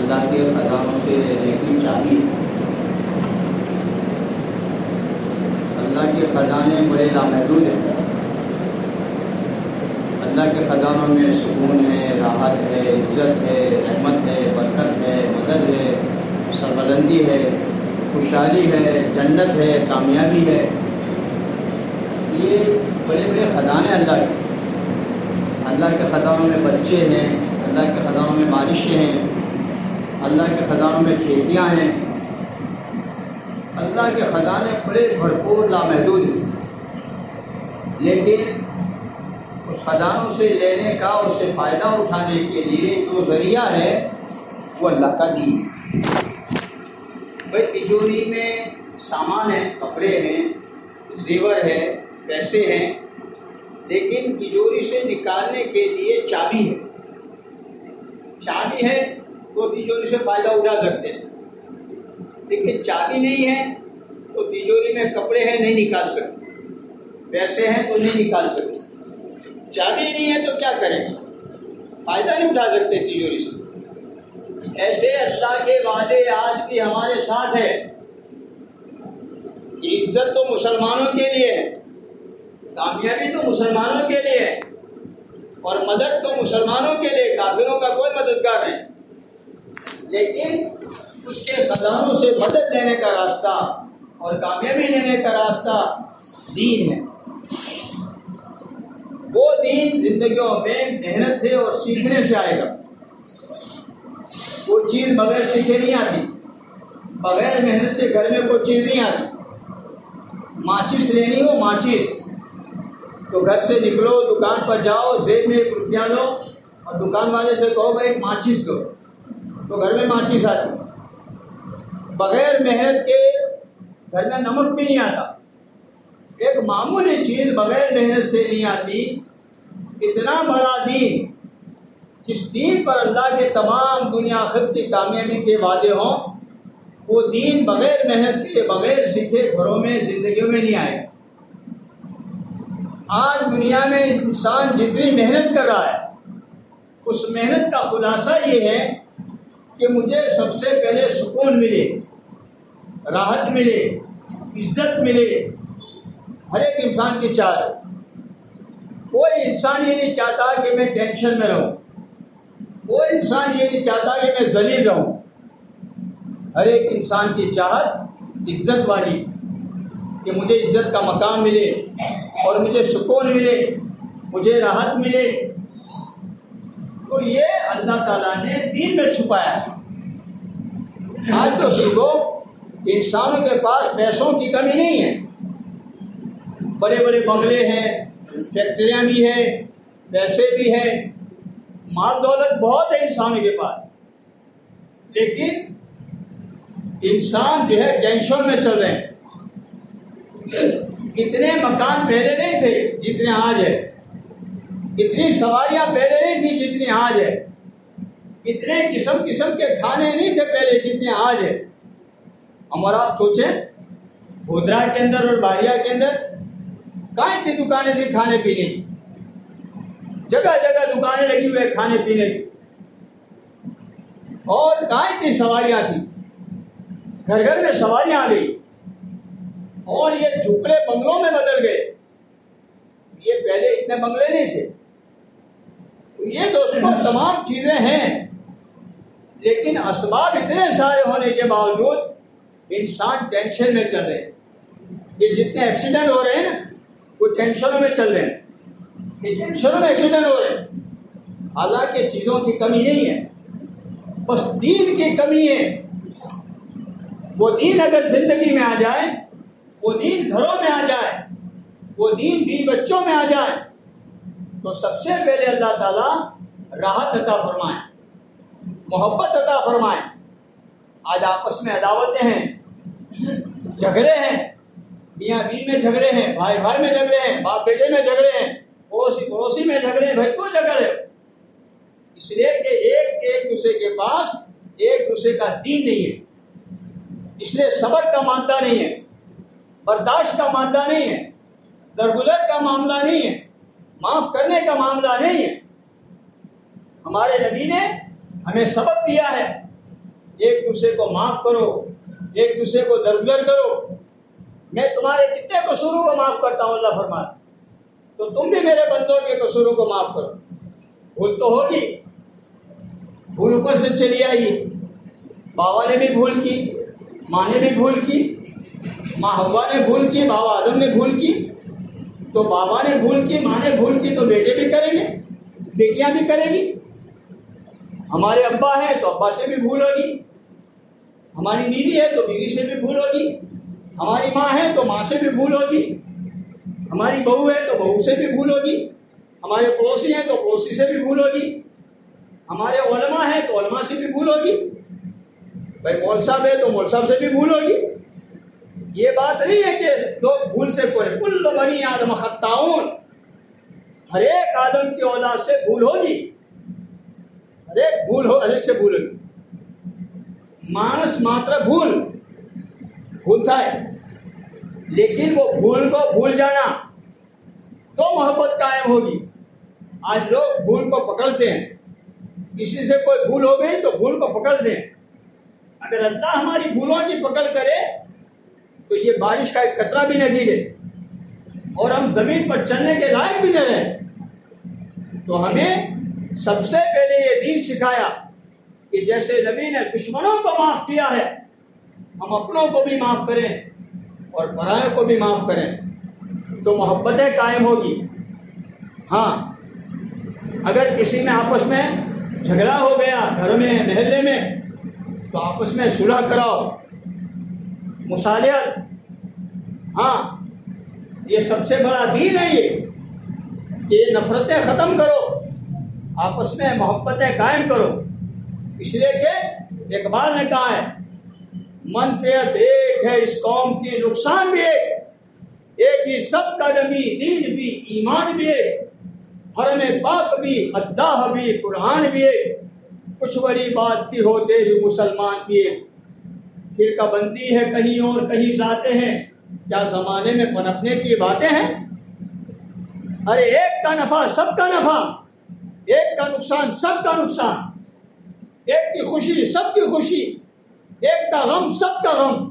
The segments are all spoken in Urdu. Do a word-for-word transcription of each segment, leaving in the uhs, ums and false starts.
اللہ کے خزانوں سے لینے کی چابی ہے۔ اللہ کے خزانے بڑے لامحدود ہیں۔ اللہ کے خزانوں میں سکون ہے، راحت ہے، عزت ہے، رحمت ہے، برکت ہے، مدد ہے، سربلندی ہے، خوشحالی ہے، جنت ہے، کامیابی ہے۔ یہ بڑے بڑے خزانے اللہ کے اللہ کے خزانوں میں بچے ہیں، اللہ کے خزانوں میں بارشیں ہیں، اللہ کے خزانوں میں کھیتیاں ہیں۔ اللہ کے خزانے بڑے بھرپور لامحدود ہیں، لیکن اس خزانوں سے لینے کا، اس سے فائدہ اٹھانے کے لیے جو ذریعہ ہے وہ اللہ کا دین ہے۔ بھائی تجوری میں سامان ہے، کپڑے ہیں، زیور ہے، پیسے ہیں، لیکن تجوری سے نکالنے کے لیے چابی ہے۔ چابی ہے تو تجوری سے فائدہ اٹھا سکتے ہیں، لیکن چابی نہیں ہے تو تجوری میں کپڑے ہیں نہیں نکال سکتے، پیسے ہیں تو نہیں نکال سکتے۔ چابی نہیں ہے تو کیا کریں، فائدہ نہیں اٹھا سکتے تجوری سے۔ ایسے اللہ کے وعدے آج بھی ہمارے ساتھ ہے۔ عزت تو مسلمانوں کے لیے ہے، کامیابی تو مسلمانوں کے لیے ہے، اور مدد تو مسلمانوں کے لیے، کافروں کا کوئی مددگار نہیں۔ لیکن اس کے خزانوں سے مدد لینے کا راستہ اور کامیابی لینے کا راستہ دین ہے۔ وہ دین زندگیوں میں محنت سے اور سیکھنے سے آئے گا۔ وہ چیز بغیر سیکھے نہیں آتی، بغیر محنت سے گھر میں کوئی چیز نہیں آتی۔ ماچس لینی ہو، ماچس تو گھر سے نکلو، دکان پر جاؤ، جیب میں ایک روپیہ لو اور دکان والے سے کہو بھائی ایک ماچس دو، تو گھر میں ماچس آتی۔ بغیر محنت کے گھر میں نمک بھی نہیں آتا۔ ایک معمولی چیز بغیر محنت سے نہیں آتی۔ اتنا بڑا دین، جس دین پر اللہ کے تمام دنیا آخرت کی کامیابی کے وعدے ہوں، وہ دین بغیر محنت کے، بغیر سیکھے گھروں میں، زندگیوں میں نہیں آئے۔ آج دنیا میں انسان جتنی محنت کر رہا ہے، اس محنت کا خلاصہ یہ ہے کہ مجھے سب سے پہلے سکون ملے، راحت ملے، عزت ملے۔ ہر ایک انسان کی چاہت ہے۔ کوئی انسان یہ نہیں چاہتا کہ میں ٹینشن میں رہوں، کوئی انسان یہ نہیں چاہتا کہ میں ذلیل رہوں۔ ہر ایک انسان کی چاہت عزت والی، کہ مجھے عزت کا مقام ملے اور مجھے سکون ملے، مجھے راحت ملے۔ تو یہ اللہ تعالیٰ نے دین میں چھپایا ہے۔ آج تو سنو، انسانوں کے پاس پیسوں کی کمی نہیں ہے، بڑے بڑے بنگلے ہیں، فیکٹریاں بھی ہیں، پیسے بھی ہیں، مال دولت بہت ہے انسانوں کے پاس، لیکن انسان جو ہے ٹینشن میں چل رہے ہیں۔ اتنے مکان پہلے نہیں تھے جتنے آج ہے، اتنی سواریاں پہلے نہیں تھی جتنی آج ہے، اتنے قسم قسم کے کھانے نہیں تھے پہلے جتنے آج ہے۔ ہم اور آپ سوچیں، گودرا کے اندر اور باہیا کے اندر کہاں اتنی دکانیں تھیں کھانے پینے کی، جگہ جگہ دکانیں لگی ہوئے کھانے پینے کی، اور کہاں اتنی سواریاں تھیں، گھر گھر میں سواریاں آ گئی، اور یہ جھوپڑے بنگلوں میں بدل گئے۔ یہ پہلے اتنے بنگلے نہیں تھے۔ یہ دوستوں تمام چیزیں ہیں، لیکن اسباب اتنے سارے ہونے کے باوجود انسان ٹینشن میں چل رہے ہیں۔ یہ جتنے ایکسیڈنٹ ہو رہے ہیں نا، وہ ٹینشنوں میں چل رہے ہیں، یہ ٹینشنوں میں ایکسیڈنٹ ہو رہے ہیں۔ حالانکہ چیزوں کی کمی نہیں ہے، بس دین کی کمی ہے۔ وہ دین اگر زندگی میں آ جائے، وہ دین گھروں میں آ جائے، وہ دین بیوی بچوں میں آ جائے، تو سب سے پہلے اللہ تعالیٰ راحت عطا فرمائے، محبت عطا فرمائے۔ آج آپس میں عداوتیں ہیں، جھگڑے ہیں، میاں بیوی میں جھگڑے ہیں، بھائی بھائی میں جھگڑے ہیں، باپ بیٹے میں جھگڑے ہیں، پڑوسی پڑوسی میں جھگڑے ہیں۔ بھائی کیوں جھگڑے؟ اس لیے کہ ایک ایک دوسرے کے پاس ایک دوسرے کا دین نہیں ہے، اس لیے صبر کا مادہ نہیں ہے، برداشت کا مادہ نہیں ہے، درگزر کا معاملہ نہیں ہے، معاف کرنے کا معاملہ نہیں ہے۔ ہمارے نبی نے ہمیں سبق دیا ہے ایک دوسرے کو معاف کرو، ایک دوسرے کو درگزر کرو، میں تمہارے کتنے قصوروں کو معاف کرتا ہوں اللہ فرماتا، تو تم بھی میرے بندوں کے قصوروں کو معاف کرو۔ بھول تو ہوگی، بھول اوپر سے چلی آئی، بابا نے بھی بھول کی، ماں نے بھی بھول کی، ماں حوا نے بھول کی، بابا آدم نے بھول کی، تو بابا نے بھول کی، ماں نے بھول کی، تو بیٹے بھی کریں گے، بیٹیاں بھی کریں گی۔ ہمارے ابا ہیں تو ابا سے بھی بھول ہوگی، ہماری بیوی ہے تو بیوی سے بھی بھول ہوگی، ہماری ماں ہے تو ماں سے بھی بھول ہوگی، ہماری بہو ہے تو بہو سے بھی بھول ہوگی، ہمارے پڑوسی ہیں تو پڑوسی سے بھی بھول ہوگی، ہمارے علماء ہیں تو علماء سے بھی بھول ہوگی، بھائی مول صاحب ہے تو مول صاحب سے بھی بھول ہوگی۔ یہ بات نہیں ہے کہ لوگ بھول سے پورے، کل بنی آدم خطاؤن، ہر ایک آدم کی اولاد سے بھول ہوگی، ہر ایک بھول ہو، ہر ایک سے بھول ہوگی۔ مانس ماتر بھول بھولتا ہے، لیکن وہ بھول کو بھول جانا تو محبت قائم ہوگی۔ آج لوگ بھول کو پکڑتے ہیں، کسی سے کوئی بھول ہو گئی تو بھول کو پکڑ دیں۔ اگر اللہ ہماری بھولوں کی پکڑ کرے تو یہ بارش کا ایک قطرہ بھی نہ گرے اور ہم زمین پر چلنے کے لائق بھی نہ رہیں۔ تو ہمیں سب سے پہلے یہ دین سکھایا کہ جیسے نبی نے دشمنوں کو معاف کیا ہے، ہم اپنوں کو بھی معاف کریں اور پرائے کو بھی معاف کریں، تو محبتیں قائم ہوگی۔ ہاں، اگر کسی میں آپس میں جھگڑا ہو گیا گھر میں محلے میں تو آپس میں صلح کراؤ، مصالحت۔ ہاں، یہ سب سے بڑا دین ہے یہ کہ یہ نفرتیں ختم کرو، آپس میں محبتیں قائم کرو، اس لیے کہ اقبال نے کہا ہے منفعت ایک ہے اس قوم کی، نقصان بھی ایک، ایک ہی سب کا نبی، دین بھی ایمان بھی ایک، حرم پاک بھی، اللہ بھی، قرآن بھی ایک، کچھ بڑی بات تھی ہوتے بھی مسلمان بھی ایک، فرقہ بندی ہے کہیں اور کہیں ذاتیں ہیں، کیا زمانے میں پنپنے کی باتیں ہیں؟ ارے ایک کا نفع سب کا نفع، ایک کا نقصان سب کا نقصان، ایک کی خوشی سب کی خوشی، ایک کا غم سب کا غم۔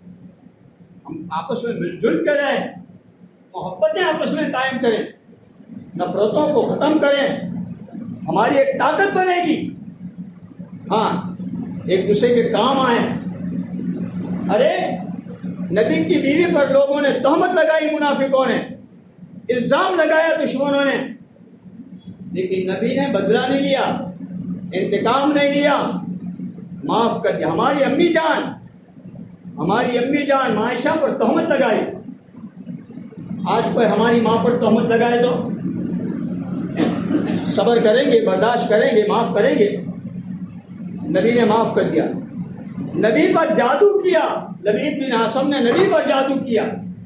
ہم آپس میں مل جل کر رہیں، محبتیں آپس میں قائم کریں، نفرتوں کو ختم کریں، ہماری ایک طاقت بنے گی۔ ہاں، ایک دوسرے کے کام آئیں۔ ارے نبی کی بیوی پر لوگوں نے تہمت لگائی، منافقوں نے الزام لگایا، دشمنوں نے، لیکن نبی نے بدلہ نہیں لیا، انتقام نہیں لیا، معاف کر دیا۔ ہماری امی جان ہماری امی جان عائشہ پر تہمت لگائی، آج کوئی ہماری ماں پر تہمت لگائے تو صبر کریں گے، برداشت کریں گے، معاف کریں گے؟ نبی نے معاف کر دیا۔ نبی پر جادو کیا، لبید بن عاصم نے نبی پر جادو کیا۔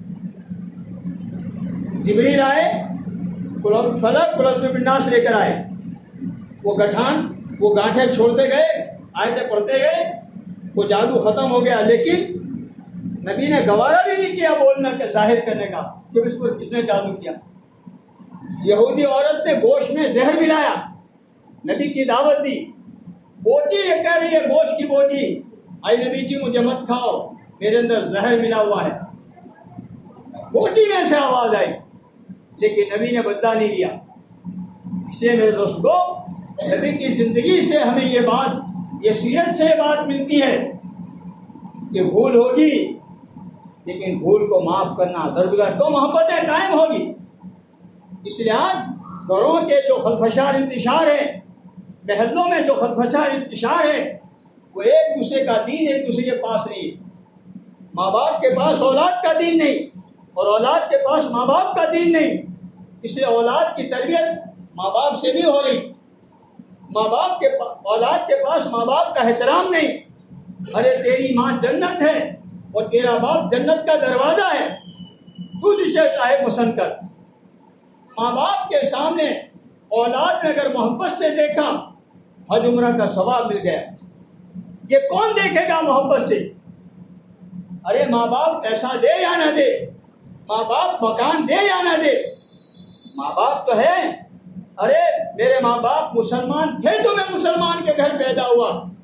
جبریل آئے، قل فلق قل بالناس لے کر آئے، وہ گٹھان وہ گانٹھیں چھوڑتے گئے، آیتیں پڑھتے گئے، وہ جادو ختم ہو گیا، لیکن نبی نے گوارا بھی نہیں کیا بولنا کہ ظاہر کرنے کا کہ اس پر کس نے جادو کیا۔ یہودی عورت نے گوشت میں زہر ملایا، نبی کی دعوت دی، بوٹی یہ کہہ رہی ہے گوشت کی بوٹی، آئی نبی جی مجھے مت کھاؤ، میرے اندر زہر ملا ہوا ہے، بوٹی میں سے آواز آئی، لیکن نبی نے بدلہ نہیں لیا۔ اس لیے میرے دوست کو نبی کی زندگی سے ہمیں یہ بات، یہ سیرت سے یہ بات ملتی ہے کہ بھول ہوگی، لیکن بھول کو معاف کرنا، درگزر تو محبتیں قائم ہوگی۔ اس لیے آج گھروں کے جو خلفشار انتشار ہے، محلوں میں جو خلفشار انتشار ہے، وہ ایک دوسرے کا دین ایک دوسرے کے پاس نہیں ہے۔ ماں باپ کے پاس اولاد کا دین نہیں، اور اولاد کے پاس ماں باپ کا دین نہیں، اس لیے اولاد کی تربیت ماں باپ سے نہیں ہو رہی، ماں باپ کے اولاد کے پاس ماں باپ کا احترام نہیں۔ ارے تیری ماں جنت ہے اور تیرا باپ جنت کا دروازہ ہے، تو جسے چاہے پسند کر۔ ماں باپ کے سامنے اولاد نے اگر محبت سے دیکھا، حج عمرہ کا ثواب مل گیا۔ یہ کون دیکھے گا محبت سے؟ ارے ماں باپ پیسہ دے یا نہ دے، ماں باپ مکان دے یا نہ دے، ماں باپ تو ہے۔ ارے میرے ماں باپ مسلمان تھے تو میں مسلمان کے گھر پیدا ہوا،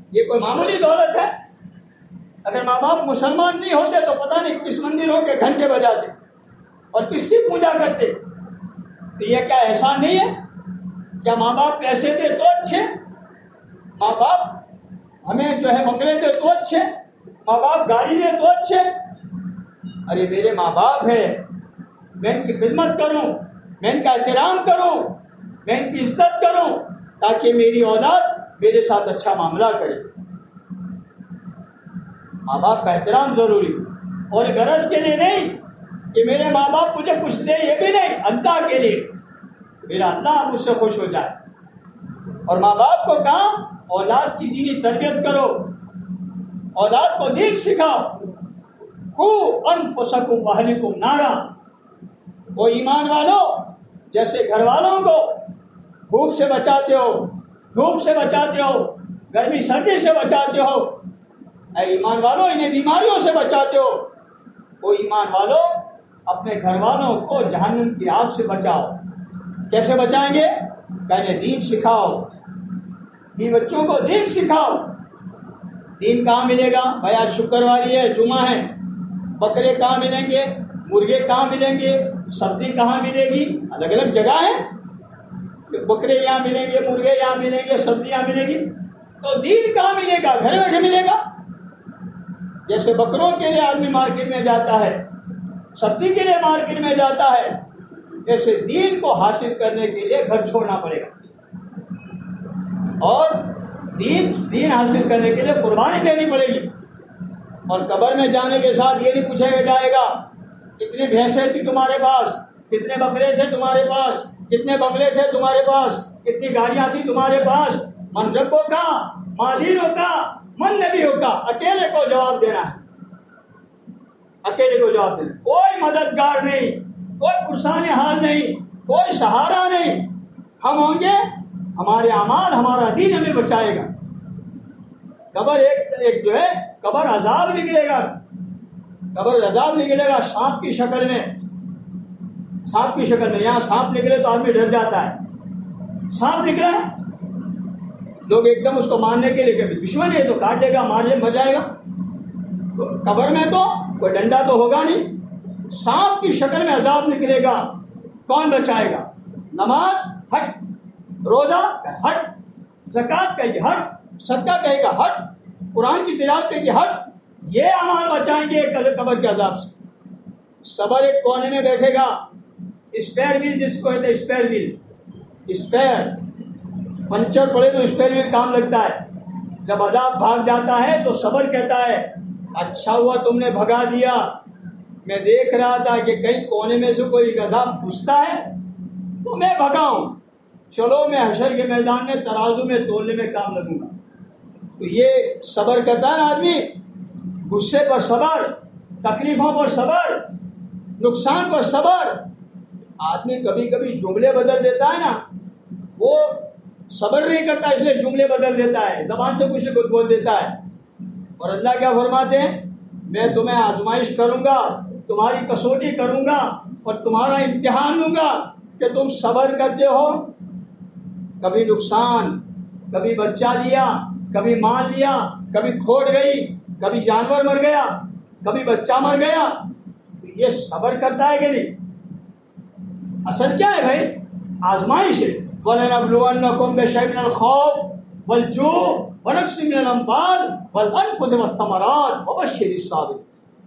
یہ کوئی معمولی دولت ہے؟ اگر ماں باپ مسلمان نہیں ہوتے تو پتہ نہیں کس مندروں کے گھنٹے بجاتے اور کس کی پوجا کرتے. تو یہ کیا احسان نہیں ہے؟ کیا ماں باپ پیسے دے تو اچھے، ماں باپ ہمیں جو ہے بنگلے دے تو اچھے، ماں باپ گاڑی دے تو اچھے؟ ارے میرے ماں باپ ہیں، میں ان کی خدمت کروں، میں ان کا احترام کروں، میں ان کی عزت کروں تاکہ میری اولاد میرے ساتھ اچھا معاملہ کرے. ماں باپ کا احترام ضروری، اور غرض کے لیے نہیں کہ میرے ماں باپ مجھے کچھ دے، یہ بھی نہیں، اللہ کے لیے میرا اللہ مجھ سے خوش ہو جائے. اور ماں باپ کو کہا اولاد کی دینی تربیت کرو، اولاد کو دین سکھاؤ. قوا انفسکم واہلکم نارا، وہ ایمان والو جیسے گھر والوں کو بھوک سے بچاتے ہو، دھوپ سے بچاتے ہو، گرمی سردی سے بچاتے ہو، اے ایمان والو انہیں بیماریوں سے بچاتے ہو، وہ ایمان والو اپنے گھر والوں کو جہنم کی آگ سے بچاؤ. کیسے بچائیں گے؟ پہلے دین سکھاؤ، بھی بچوں کو دین سکھاؤ. دین کہاں ملے گا؟ بھائی آج شکرواری ہے، جمعہ ہے، بکرے کہاں ملیں گے، مرغے کہاں ملیں گے، سبزی کہاں ملے گی؟ الگ الگ جگہ ہے، بکرے یہاں ملیں گے، مرغے یہاں ملیں گے، سبزی یہاں ملے گی. تو دین کہاں ملے گا؟ گھر بیٹھے ملے گا. جیسے بکروں کے لیے آدمی مارکیٹ میں جاتا ہے، سبزی کے لیے مارکیٹ میں جاتا ہے، ایسے دین کو حاصل کرنے کے لیے گھر چھوڑنا پڑے گا، اور دین دین حاصل کرنے کے لیے قربانی دینی پڑے گی. اور قبر میں جانے کے ساتھ یہ نہیں پوچھا جائے گا کتنی بھینسیں تھی تمہارے پاس، کتنے بکرے تھے تمہارے پاس، کتنے بنگلے تھے تمہارے پاس، کتنی گاڑیاں تھی تمہارے پاس. من ربوں کا، مادینوں کا، من نبیوں کا، اکیلے کو جواب دینا ہے، اکیلے کو جواب دینا. کوئی مددگار نہیں، کوئی پرسان حال نہیں، کوئی سہارا نہیں. ہم ہوں گے، ہمارے اعمال، ہمارا دین ہمیں بچائے گا. قبر ایک ایک جو ہے قبر عذاب نکلے گا، قبر عذاب نکلے گا سانپ کی شکل میں، سانپ کی شکل میں. یہاں سانپ نکلے تو آدمی ڈر جاتا ہے. سانپ نکلا ہے، لوگ ایک دم اس کو مارنے کے لیے کہ دشمن ہے تو کاٹ دے گا، مار لے مر جائے گا. تو قبر میں تو کوئی ڈنڈا تو ہوگا نہیں، سانپ کی شکل میں عذاب نکلے گا. کون بچائے گا؟ نماز ہٹ، روزہ ہٹ، زکوٰۃ کہے گا ہٹ، صدقہ کہے گا ہٹ، قرآن کی تلاوت کہے گا ہٹ. یہ اعمال بچائیں گے قبر کے عذاب سے. صبر ایک کونے میں بیٹھے گا، اسپیئر ویل جس کو کہتے ہیں، اسپیئر ویل، اسپیئر پنچر پڑے تو اسپیئر ویل کام لگتا ہے. جب عذاب بھاگ جاتا ہے تو صبر کہتا ہے اچھا ہوا تم نے بھگا دیا، میں دیکھ رہا تھا کہ کہیں کونے میں سے کوئی عذاب گھستا ہے تو میں بھگاؤں، چلو میں حشر کے میدان میں ترازو میں تولنے میں کام لگوں گا. تو یہ صبر کرتا ہے نا آدمی، غصے پر صبر، تکلیفوں پر صبر، نقصان پر صبر. آدمی کبھی کبھی جملے بدل دیتا ہے نا، وہ صبر نہیں کرتا اس لیے جملے بدل دیتا ہے، زبان سے کچھ نہ کچھ بول دیتا ہے. اور اللہ کیا فرماتے ہیں؟ میں تمہیں آزمائش کروں گا، تمہاری کسوٹی کروں گا اور تمہارا امتحان لوں گا کہ تم صبر کرتے ہو. کبھی نقصان، کبھی بچہ لیا، کبھی مال لیا، کبھی کھوٹ گئی، کبھی جانور مر گیا، کبھی بچہ مر گیا. یہ صبر کرتا ہے کہ نہیں؟ اصل کیا ہے بھائی؟ آزمائش ہے. وَلَنَبْلُوَنَّكُمْ بِشَيْءٍ مِنَ الْخَوْفِ وَالْجُوعِ وَنَقْصٍ مِنَ الْأَمْوَالِ وَالْأَنفُسِ وَالثَّمَرَاتِ وَبَشِّرِ الصَّابِرِينَ.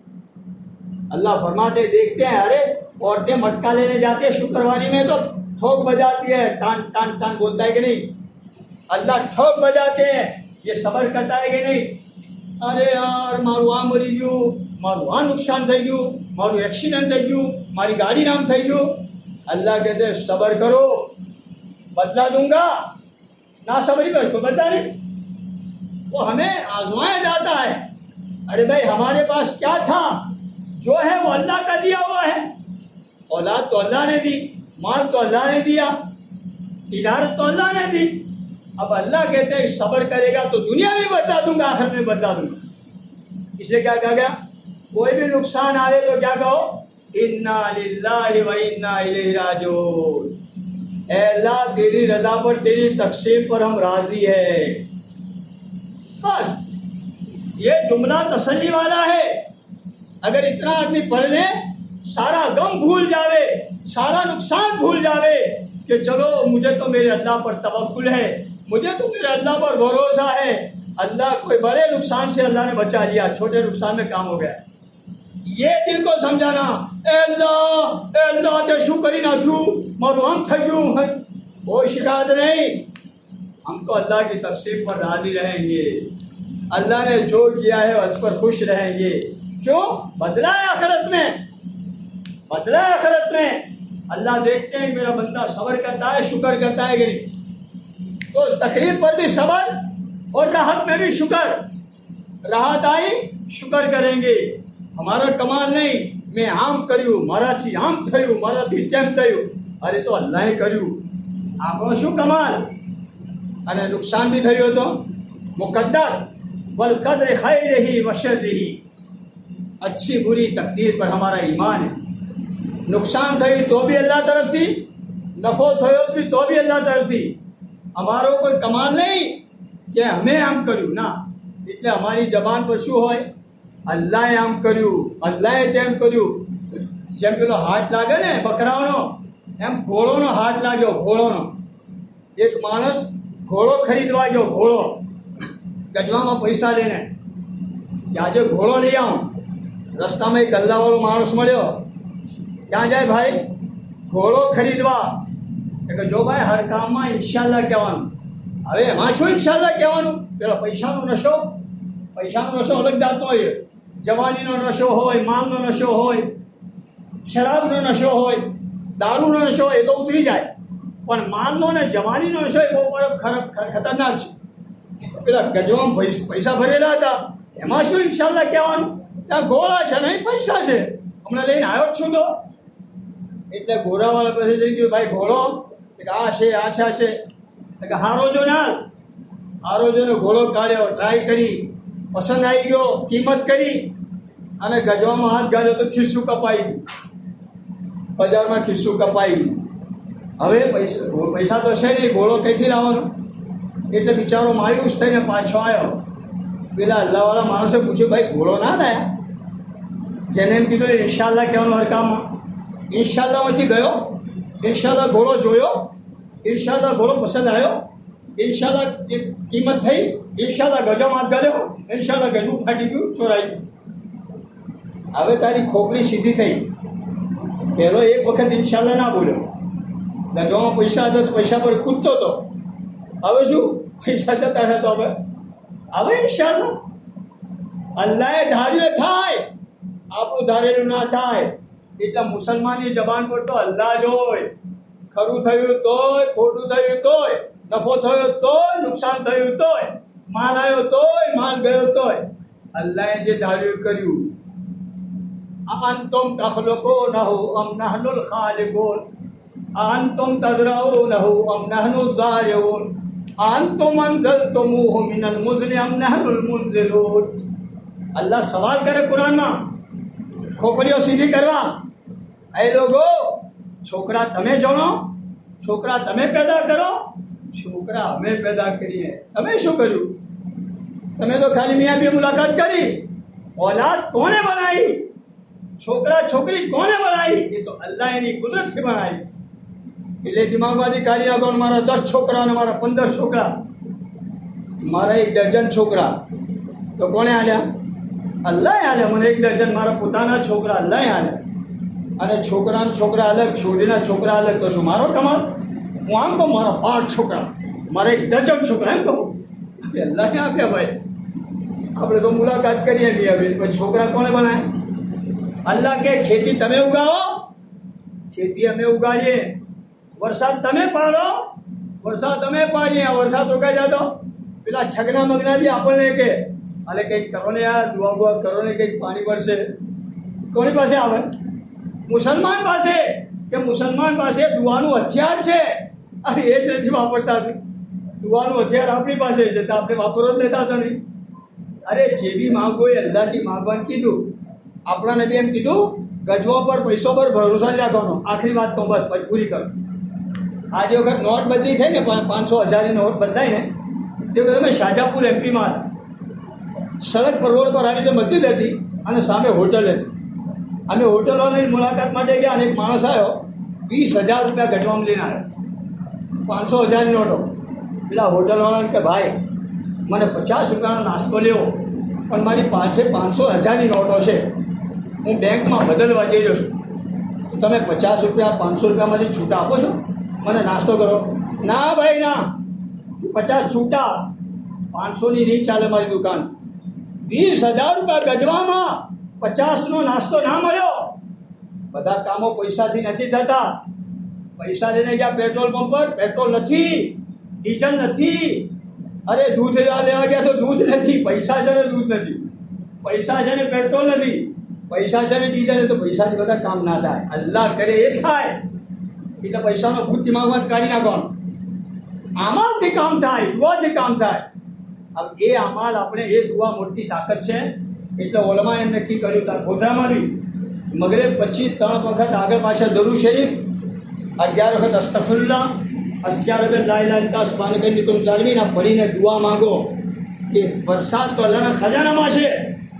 اللہ فرماتے ہیں دیکھتے ہیں، ارے عورتیں مٹکا لینے جاتی ہیں شکرواری میں تو ٹھوک بجاتی ہے، ٹان ٹان ٹان بولتا ہے کہ نہیں؟ اللہ ٹھوک بجاتے ہیں. یہ صبر کرتا ہے کہ نہیں؟ ارے یار مارو آ مری گیو، مارو آ نقصان تھئی گیو، مارو ایکسیڈنٹ تھئی گیو، ماری گاڑی نام تھئی گیو. اللہ کہتے ہیں صبر کرو، بدلا دوں گا. نہ صبری پر کوئی بدلا نہیں. وہ ہمیں آزمایا جاتا ہے. ارے بھائی ہمارے پاس کیا تھا؟ جو ہے وہ اللہ کا دیا ہوا ہے. اولاد تو اللہ نے دی، مال تو اللہ نے دیا، تجارت تو اللہ نے دی. اب اللہ کہتے ہیں صبر کرے گا تو دنیا میں بدلا دوں گا، آخر میں بدلا دوں گا. اس لیے کیا کہا گیا؟ کوئی بھی نقصان آئے تو کیا کہو؟ انا للہ و انا الیہ راجعون. اے اللہ تیری رضا پر، تیری تقسیم پر ہم راضی ہے. بس یہ جملہ تسلی والا ہے. اگر اتنا آدمی پڑھ لے سارا غم بھول جاوے, سارا نقصان بھول جاوے کہ چلو مجھے تو میرے اللہ پر توکل ہے, مجھے تو میرے اللہ پر بھروسہ ہے. اللہ کوئی بڑے نقصان سے اللہ نے بچا لیا, چھوٹے نقصان میں کام ہو گیا. یہ دل کو سمجھانا, اے اللہ اے اللہ تے شکری نہ چھو مارو ہم تھیوں, کوئی شکایت نہیں. ہم تو اللہ کی تقسیم پر راضی رہیں گے. اللہ نے جو کیا ہے اس پر خوش رہیں گے. کیوں؟ بدلہ ہے آخرت میں, بدلہ ہے آخرت میں. اللہ دیکھتے ہیں میرا بندہ صبر کرتا ہے, شکر کرتا ہے کہ نہیں. تو تکلیف پر بھی صبر اور راحت میں بھی شکر. راحت آئی شکر کریں گے. ہمارا کمال نہیں میں عام کریوں, مارا سی عام تھیوں, مارا سی تیم تھیوں. ارے تو اللہ ہی کریوں, آپ شو کمال. અને નુકસાન બી થયું તો મુકદ્દર વલ કદ્ર ખૈરહી વ શરહી. اچھی بری تقدیر پر ہمارا ایمان ہے. نقصان تھયું تو بھی اللہ طرف سے, نفع تھયો بھی تو بھی اللہ طرف سے. ہمارو کوئی کمال نہیں کہ ہمیں આમ કર્યું ના. એટલે અમારી જબાન પર શું હોય? અલ્લાહે આમ કર્યું, અલ્લાહે તેમ કર્યું. જેમ પેલો હાથ લાગે ને બકરાઓનો, એમ ઘોડોનો હાથ લાગ્યો, ઘોડોનો. એક માણસ ઘોડો ખરીદવા ગયો, ઘોડો ગજવામાં પૈસા લઈને કે આજે ઘોડો લઈ આવું. રસ્તામાં એક ગલ્લાવાળો માણસ મળ્યો. ક્યાં જાય ભાઈ? ઘોડો ખરીદવા. કે જો ભાઈ હર કામમાં ઇન્શાલ્લાહ કહેવાનું. હવે એમાં શું ઇન્શાલ્લાહ કહેવાનું? પેલો પૈસાનો નશો, પૈસાનો નશો અલગ જાતનો હોય. જવાનીનો નશો હોય, માલનો નશો હોય, શરાબનો નશો હોય, દારૂનો નશો હોય, એ તો ઉતરી જાય. પણ માલનો ને જવાનીનો નશો એ બહુ ખરાબ ખતરનાક છે. પેલા ગજવામાં પૈસા ભરેલા હતા, એમાં શું ઇન્શાલ્લાહ કહેવાનું? ત્યાં ઘોડા છે નહીં પૈસા છે, હમણાં લઈને આવ્યો જ છું. તો એટલે ઘોડાવાળા પાસે જઈ ગયો, ભાઈ ઘોડો કે આ છે આ છે આ છે. કે હારો જો ના, હારો જોને ઘોડો કાઢ્યો, ટ્રાય કરી, પસંદ આવી ગયો, કિંમત કરી અને ગજવામાં હાથ ગાળ્યો તો ખિસ્સું કપાઈ ગયું. બજારમાં ખિસ્સું કપાઈ ગયું. હવે પૈસા પૈસા તો છે નહીં, ઘોડો કઈથી લાવવાનો? એટલે બિચારો માયુસ થઈને પાછો આવ્યો. પેલા અલ્લાહવાળા માણસે પૂછ્યું, ભાઈ ઘોડો ના લાયા? જેને એમ કીધું ઇન્શાલ્લાહ કહેવાનું હર કામમાં. ઇન્શાલ્લાહમાંથી ગયો, ઇન્શાલ્લાહ ઘોડો જોયો, ઇન્શાલ્લાહ ઘોડો પસંદ આવ્યો, ઇન્શાલ્લાહ કિંમત થઈ, ઇન્શાલ્લાહ ગજામાં હાથ ગાળ્યો, ઇન્શાલ્લાહ ગજું ફાટી ગયું, ચોરાઈ ગયું. હવે તારી ખોપડી સીધી થઈ. પહેલો એક વખત ઇન્શાલ્લાહ ના બોલ્યો, ગજવામાં પૈસા હતા તો પૈસા પર કૂદતો હતો. હવે શું? પૈસા જતા રહેતો. હવે હવે ઇન્શાલ્લાહ અલ્લાહે ધાર્યું થાય, આપણું ધારેલું ના થાય. એટલે મુસલમાનની જબાન પર તો અલ્લાહ જ હોય. ખરું થયું તોય, ખોટું થયું તોય, નફો થયો તોય, નુકસાન થયું તોય, માલ આવ્યો તોય, માલ ગયો તોય, અલ્લાહે જે ધાર્યું કર્યું. અઅંતુમ તખ્લુકૂનહુ અમ નહનુલ ખાલિકૂન, અઅંતુમ તઝરઉનહુ અમ નહનુઝ ઝારિઉન, અઅંતુમ અંઝલતુમૂહુ મિનલ મુઝ્નિ અમ નહનુલ મુન્ઝિલૂન. અલ્લાહ સવાલ કરે કુરાનમાં, ખોપડીઓ સીધી કરવા. એ લોકો છોકરા તમે જણો, છોકરા તમે પેદા કરો, છોકરા અમે પેદા કરીએ. તમે શું કર્યું? તમે તો ખાલી મિયાં બે મુલાકાત કરી. औलाद કોને બનાવી? છોકરા છોકરી કોને બનાવી? એ તો અલ્લાહ એની કુદરતથી બનાવી. એટલે દિમાગમાંથી કાઢી નાખો, મારા દસ છોકરા અને મારા પંદર છોકરા, મારા એક ડઝન છોકરા તો કોણે આલ્યા? અલ્લાહે આલ્યા. મને એક ડઝન મારા પોતાના છોકરા અલ્લાહે આલ્યા. અને છોકરાના છોકરા અલગ, છોડીના છોકરા અલગ. તો શું મારો કમાલ? હું આમ કહું મારા પાંચ છોકરા, મારા એક ડઝન છોકરા, એમ કહું અલ્લાહે આપ્યા. ભાઈ આપણે તો મુલાકાત કરીએ બી, હવે પછી છોકરા કોને બનાવે? અલ્લાહ કે ખેતી તમે ઉગાવો, ખેતી અમે ઉગાડીએ. વરસાદ તમે પાડો, વરસાદ અમે પાડીએ. આ વરસાદ રોકાઈ જતો પેલા છગના મગના બી આપણને કે અરે કંઈક કરો ને યાર, દુઆ બુઆ કરો ને, કંઈક પાણી પડશે. કોની પાસે આવે? મુસલમાન પાસે. કે મુસલમાન પાસે દુઆનું હથિયાર છે. અરે એ જ નથી વાપરતા. દુઆનું હથિયાર આપણી પાસે છે તો આપણે વાપરવા જ લેતા હતા નહીં. અરે જે બી માગો એ અલ્લાહથી માગવાનું કીધું. આપણા નબી એમ કીધું, ગજવા પર પૈસો પર ભરોસા નહીં રાખવાનો. આખરી વાત તો બસ પછી પૂરી કરો. આજે વખત નોટ બદલી થઈ ને, પાંચસો હજારની નોટ બદલાય ને, તે વખત અમે શાજાપુર એમપીમાં હતા. સડક પર રોડ પર આવી રીતે મસ્જિદ હતી અને સામે હોટલ હતી. અમે હોટલોની મુલાકાત માટે ગયા અને એક માણસ આવ્યો, વીસ હજાર રૂપિયા ગજવામાં લઈને આવ્યો, પાંચસો હજારની નોટો. પેલા હોટલવાળાને કે ભાઈ મને પચાસ રૂપિયાનો નાસ્તો લેવો, પણ મારી પાસે પાંચસો હજારની નોટો છે, હું બેંકમાં બદલવા જઈ રહ્યો છું, તો તમે પચાસ રૂપિયા પાંચસો રૂપિયામાંથી છૂટા આપો છો, મને નાસ્તો કરો? ના ભાઈ ના, પચાસ છૂટા, પાંચસોની નહીં ચાલે મારી દુકાન. વીસ હજાર રૂપિયા ગજવામાં પચાસનો નાસ્તો ના મળ્યો. બધા કામો પૈસાથી નથી થતા. પૈસા લઈને ગયા પેટ્રોલ પંપ પર, પેટ્રોલ નથી, ડીઝલ નથી. અરે દૂધ લેવા લેવા ગયા તો દૂધ નથી, પૈસા છે ને દૂધ નથી, પૈસા છે ને પેટ્રોલ નથી, પૈસા છે ને ડીઝલ, તો પૈસાથી બધા કામ ના થાય. અલ્લાહ કરે એ થાય. એટલે પૈસાનો ભૂત દિમાગમાં કાઢી નાખવાનો. આમાલથી કામ થાય, દુઆથી કામ થાય. હવે એ અમાલ આપણે, એ દુઆ મોટી તાકાત છે. એટલે ઓલમા એમ નક્કી કર્યું હતા ગોધરામાં બી મગરિબ પછી ત્રણ વખત આગળ પાછળ દરૂદ શરીફ, અગિયાર વખત અસ્તગફિરુલ્લાહ, અગિયાર વખત લા ઇલાહા ઇલ્લલ્લાહ સુબ્હાનકલ્લી તુમ ઝાલિમીન પડીને દુઆ માંગો કે વરસાદ તો અલ્લાહના ખજાનામાં છે.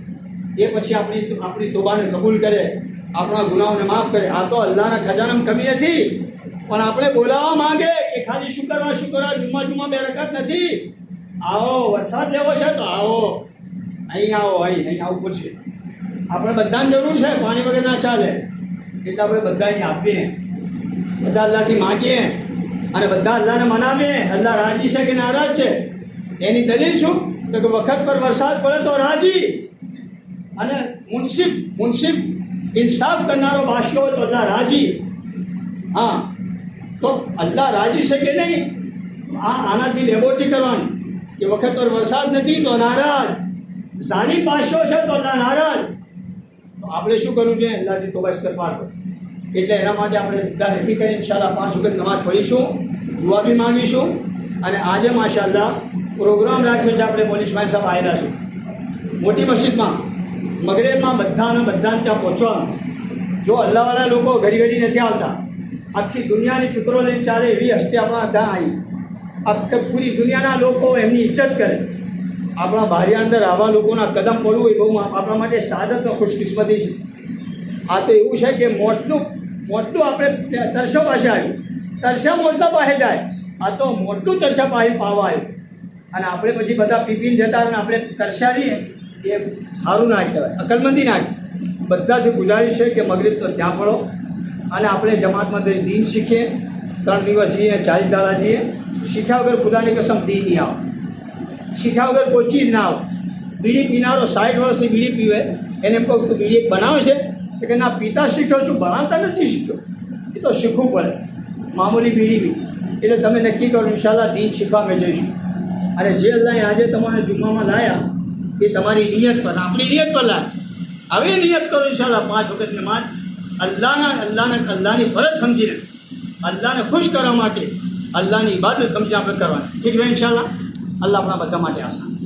એ પછી આપણી આપણી તોબાને કબૂલ કરે, આપણા ગુનાહોને માફ કરે. આ તો અલ્લાહના ખજાનામાં કમી નથી, પણ આપણે બોલાવવા માંગે કે ખાલી શું કરવા શું કરવા, જુમ્મા જુમ્મા બે રકાત નથી, આવો વરસાદ લેવો છે તો આવો, અહીં આવો, અહીં અહીં આવું પડશે. આપણે બધાને જરૂર છે, પાણી વગર ના ચાલે. એટલે આપણે બધા અહીં આપીએ, બધા અલ્લાહથી માગીએ અને બધા અલ્લાહને મનાવીએ. અલ્લાહ રાજી છે કે નારાજ છે એની દલીલ શું? તો કે વખત પર વરસાદ પડે તો રાજી, અને મુનસિફ મુનસિફ ઇન્સાફ કરનારો બાદશાહ હોય તો અલ્લાહ રાજી. હા, તો અલ્લાહ રાજી છે કે નહીં, આ આનાથી લેબોરેટરી કરવાની કે વખત પર વરસાદ નથી તો નારાજ, ઝાલિમ બાદશાહ છે તો અલ્લાહ નારાજ. તો આપણે શું કરવું જોઈએ? અલ્લાહથી તોબા ઇસ્તિગફાર કરો. એટલે એના માટે આપણે બધા નક્કી કરી ઇન્શાલ્લાહ પાંચ વખત નમાઝ પઢીશું, દુઆ બી માંગીશું. અને આજે માશાઅલ્લાહ પ્રોગ્રામ રાખ્યો છે, આપણે પોલીસ ભાઈ સાહેબ આવેલા છે મોટી મસ્જિદમાં, મગરિબમાં બધાને બધાને ત્યાં પહોંચવાનું. જો અલ્લાહવાળા લોકો ઘડી ઘડી નથી આવતા, આખી દુનિયાની ફિકરો લઈને ચાલે એવી હસ્તી આપણા ત્યાં આવી. આખી પૂરી દુનિયાના લોકો એમની ઇજ્જત કરે. આપણા બારી અંદર આવા લોકોના કદમ પડવું એ બહુ આપણા માટે સાદત ખુશકિસ્મતી છે. આ તો એવું છે કે મોટલું મોટલું આપણે તરસો પાસે આવ્યું, તરસા મોટલા પાસે જાય. આ તો મોટલું તરસા પાસે પાવા આવ્યું, અને આપણે પછી બધા પીપીને જતા અને આપણે તરસ્યા રહીએ, એ સારું ના કહેવાય, અકલમંદી ના. બધાથી ગુજારિશ છે કે મગરિબ તો ત્યાં પડો અને આપણે જમાતમાં દીન શીખીએ. ત્રણ દિવસ જઈએ, ચાલીસ દાડા જઈએ, શીખ્યા વગર ખુદાની કસમ દીન નહીં આવે, શીખ્યા વગર કોઈ ચીજ ના આવે. બીડી પીનારો સાઠ વર્ષની બીડી પીવે, એને એમ કહું તું બીડી બનાવે છે કે ના, પીતા શીખ્યો છું, બનાવતા નથી શીખ્યો. એ તો શીખવું પડે, મામૂલી બીડી બી. એટલે તમે નક્કી કરો ઇન્શાલ્લાહ દીન શીખવા મેં જઈશું. અને જે અલ્લાહે આજે તમારે જુમ્મામાં લાયા એ તમારી નિયત પર, આપણી નિયત પર લાય. હવે નિયત કરો ઇન્શાલ્લાહ પાંચ વખત નમાઝ અલ્લાહના અલ્લાહને અલ્લાહની ફરજ સમજીને, અલ્લાહને ખુશ કરવા માટે, અલ્લાહની ઇબાદત સમજી આપણે કરવાની. ઠીક રહે ઇન્શાલ્લાહ. અલ્લાહ આપણા બધા માટે આસાન.